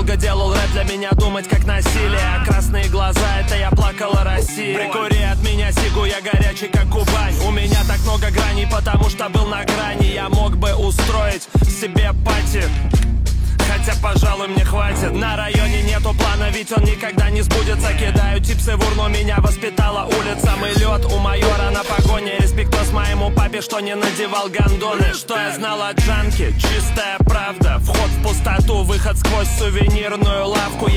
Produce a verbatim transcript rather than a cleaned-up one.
долго делал рэп, для меня думать как насилие. А красные глаза, это я плакала Россия. Прикури от меня сигу, я горячий как Кубань. У меня так много граней, потому что был на грани. Я мог бы устроить себе пати, хотя, пожалуй, мне хватит. На районе нету плана, ведь он никогда не сбудется. Кидаю типсы в урну, меня воспитала улица. Мы лед у майора на погоне. Респектос моему папе, что не надевал гондоны. Что я знал о джанке? Чистая правда. Вход в пустоту, выход сквозь сувенирную лавку.